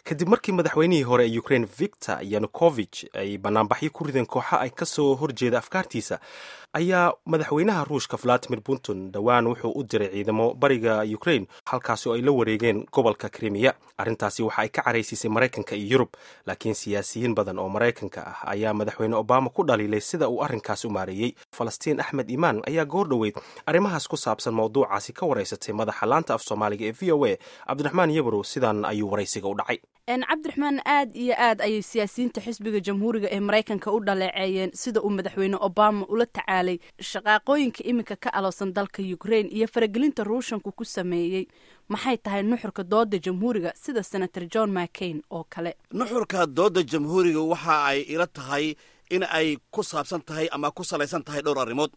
kadib markii madaxweynihii hore ee Ukraine Viktor Yanukovych ay banaanbaxyo ku rideen kooxa ay ka soo horjeeda afkaartiisa ayaa madaxweynaha Ruushka Vladimir Putin dhowaan wuxuu u diray ciidamo bariga Ukraine halkaas oo ay la wareegeen gobolka Crimea. Arrintaasi waxa ay ka caraysisay Mareykanka iyo Yurub, laakiin siyaasiyiin badan oo Mareykanka ah ayaa madaxweyne Obama ku dhaliilay sida uu arrinkaas u maareeyay. Falastiin Axmed Imaan ayaa goor dhoweyd arrimahaas ku saabsan mawduucaasi ka wareysatay madaxa laanta af Soomaaliga ee VOA Cabdiraxmaan Yabrow. Sidan ayuu wareysiga u dhacay. cabdiraxmaan, aad iyo aad ayay siyaasiyiinta xisbiga jamhuuriga ee Mareykanka u dhaleeceeyeen sida uu madaxweyne Obama ula tacaalay shaqaaqooyinka iminka ka aloosan dalka Ukraine iyo faragelinta Ruushku ku sameeyay. maxay tahay nuxurka dooda jamhuuriga sida Senator John McCain oo kale? nuxurka dooda jamhuuriga waxa ay ila tahay in ay ku saabsan tahay ama ku salaysan tahay dhowr arrimood.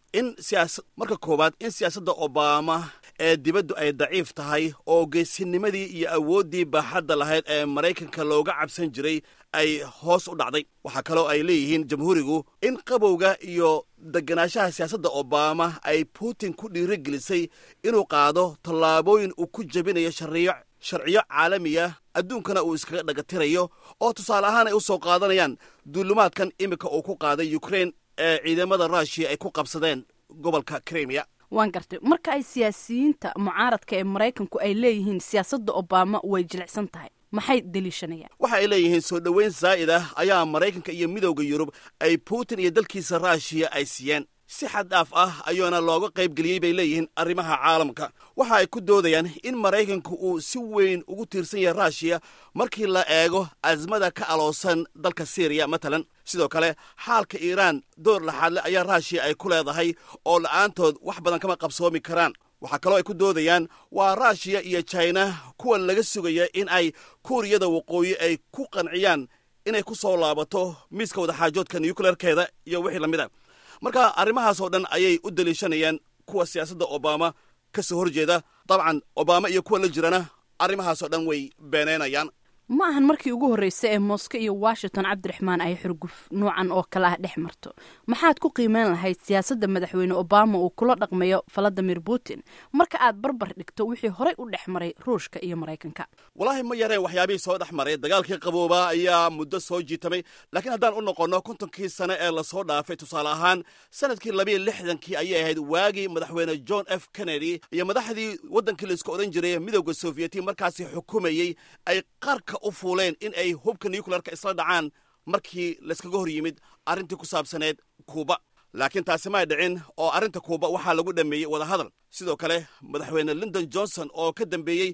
marka koowaad in siyaasadda Obama ee dibaddu ay daciif tahay oo geesinimadii iyo awooddii baaxadda lahayd ee Maraykanka looga cabsan jiray ay hoos u dhacday. waxaa kaloo ay leeyihiin jamhuurigu in qabowga iyo deganaanshaha siyaasadda Obama ay Putin ku dhiirigelisay inuu qaado tallaabooyin uu ku jebinayo sharciyo caalamiya adduunkana uu iskaga dhagatirayo oo tusaale ahaan ay u soo qaadanayaan duulumaadkan iminka uu ku qaaday Ukraine ee ciidamada Russia ay ku qabsadeen gobolka Crimea. waan gartay, marka ay siyaasiyiinta mucaaradka ee Mareykanku ay leeyihiin siyaasadda Obama way jilicsan tahay, maxay daliishanayaan? waxa ay leeyihiin soo dhoweyn zaa'id ah ayaa Mareykanka iyo midowda Yurub ay Putin iyo dalkiisa Russia ay siiyeen. si xad dhaaf ah ayaana looga qayb geliyey bay leeyihiin arrimaha caalamka. waxa ay ku doodayaan in Mareykanku uu si weyn ugu tiirsan yahay Russia markii la eego azmada ka aloosan dalka Syria matalan. sidoo kale xaalka Iiraan door laxaad leh ayaa Russia ay ku leedahay oo la'aantood wax badan kama qabsoomi karaan. waxaa kaloo ay ku doodayaan waa Russia iyo China kuwa laga sugaya in ay Kuuriyada Waqooyi ay ku qanciyaan inay ku soo laabato miiska wadaxaajoodka nuclearkeeda iyo wixii lamid ah. marka arrimahaas oo dhan ayay u daliishanayaan kuwa siyaasadda Obama ka soo horjeeda. dabcan Obama iyo kuwa la jirana arrimahaas oo dhan way beenaynayaan. ma ahan markii ugu horreysay ee Moscow iyo Washington cabdiraxmaan ay xurguf noocan oo kale ah dhex marto. maxaad ku qiimeyn lahayd siyaasadda madaxweyne Obama uu kula dhaqmayo Vladimir Putin marka aad barbar dhigto wixii horey u dhex maray Ruushka iyo Mareykanka? walaahi ma yareen waxyaabihii soo dhex maray. dagaalkii qaboobaa ayaa muddo soo jiitamay, laakiin haddaan u noqonno 50kii sane ee la soo dhaafay, tusaale ahaan sanadkii 62kii ayay ahayd waagii madaxweyne John F. Kennedy iyo madaxdii waddankii la isku odhan jiray midowda Soviyeeti markaasi xukumayey ay qarka u fuuleen in ay hubka nuclearka isla dhacaan markii layskaga hor yimid arrintii ku saabsaneed Kuuba. laakiin taasi ma dhicin oo arrinta Kuuba waxaa lagu dhameeyey wadahadal. sidoo kale madaxweyne Lyndon Johnson oo ka dambeeyey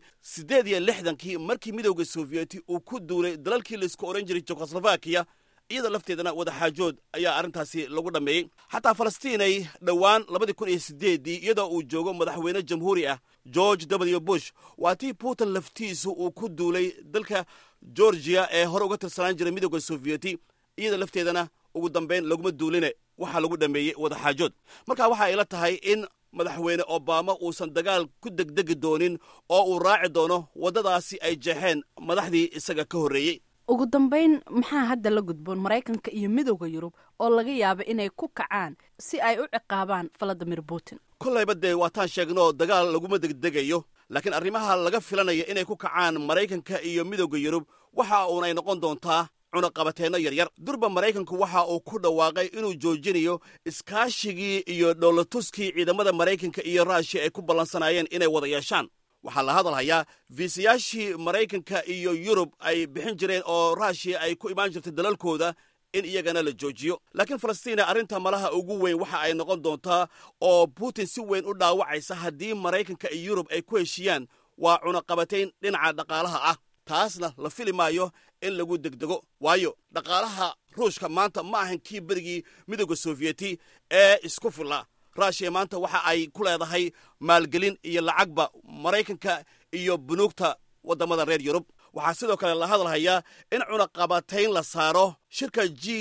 68kii markii midowda Soviyeeti uu ku duulay dalalkii la isku oran jiray Czechoslovakia, iyada lafteedana wadaxaajood ayaa arrintaasi lagu dhameeyey. xataa Falastiinay dhowaan 2008 iyadoo uu joogo madaxweyne jamhuuri ah George W. Bush waa tii Putin laftiisu uu ku duulay dalka Georgia ee hore uga tirsanaan jiray midowda Soviyeeti, iyada lafteedana ugu dambeyn laguma duuline waxaa lagu dhameeyey wadaxaajood. marka waxa ay la tahay in madaxweyne Obama uusan dagaal ku degdegi doonin oo uu raaci doono waddadaasi ay jeexeen madaxdii isaga ka horreeyey. ugu dambeyn maxaa hadda la gudboon Mareykanka iyo midowda Yurub oo laga yaabo inay ku kacaan si ay u ciqaabaan Vladimir Putin? kollayba dee waataan sheegno dagaal laguma degdegayo, laakiin arrimaha laga filanaya inay ku kacaan Mareykanka iyo midowda Yurub waxa uunay noqon doontaa cunaqabateenno yaryar. durba Mareykanku waxa uu ku dhawaaqay inuu joojinayo iskaashigii iyo dhoolatuskii ciidamada Mareykanka iyo Russia ay ku ballansanaayeen inay wada yeeshaan. waxaa la hadalhayaa fiisayaashii Mareykanka iyo Yurub ay bixin jireen oo Russia ay ku imaan jirtay dalalkooda in iyagana la joojiyo. laakiin Falastiina arrinta malaha ugu weyn waxa ay noqon doontaa oo Putin si weyn u dhaawacaysa haddii Mareykanka iyo Yurub ay ku heshiiyaan waa cunaqabatayn dhinaca dhaqaalaha ah. taasna la fili maayo in lagu degdego, waayo dhaqaalaha Ruushka maanta ma ahan kii berigii midowda Soviyeeti ee isku filla. Russia maanta waxa ay ku leedahay maalgelin iyo lacagba Mareykanka iyo bunuugta waddamada reer Yurub. waxaa sidoo kale la hadalhayaa in cunaqabatayn la saaro shirka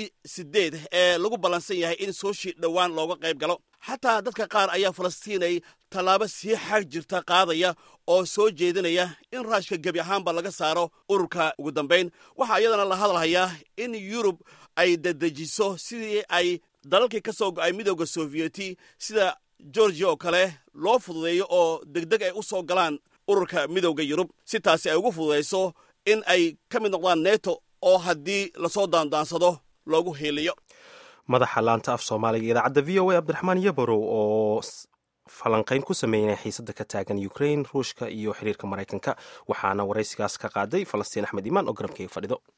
G8 ee lagu ballansan yahay in Sochi dhowaan looga qayb galo. xataa dadka qaar ayaa Falastiinay tallaabo sii xag jirta qaadaya oo soo jeedinaya in Ruushka gebi ahaanba laga saaro ururka. ugu dambeyn waxaa iyadana la hadalhayaa in Yurub ay dedejiso sidii ay dalalkii ka soo go'ay midowda Soviyeeti sida Georgia oo kale loo fududeeyo oo degdeg ay u soo galaan ururka midowda Yurub si taasi ay ugu fududeyso in ay ka mid noqdaan neto oo haddii lasoo daandaansado loogu heeliyo. madaxa laanta af soomaaliga idaacadda v o a cabdiraxmaan yabarow oo falanqayn ku sameynaya xiisada ka taagan ukraine ruushka iyo xiriirka maraykanka waxaana waraysigaas ka qaaday falastiin axmed imaan oo garabkeyga fadhido.